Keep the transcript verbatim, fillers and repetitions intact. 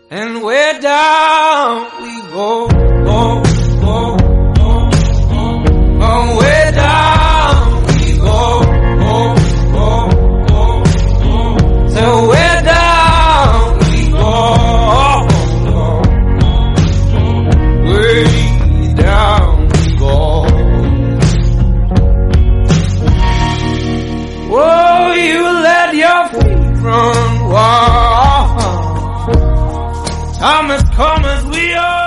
and way down we go, go, go, go, go, go, way down we go, go, go, go, go, so way down we go, way down we go. Oh, you let your feet run wild. Time has come as we are.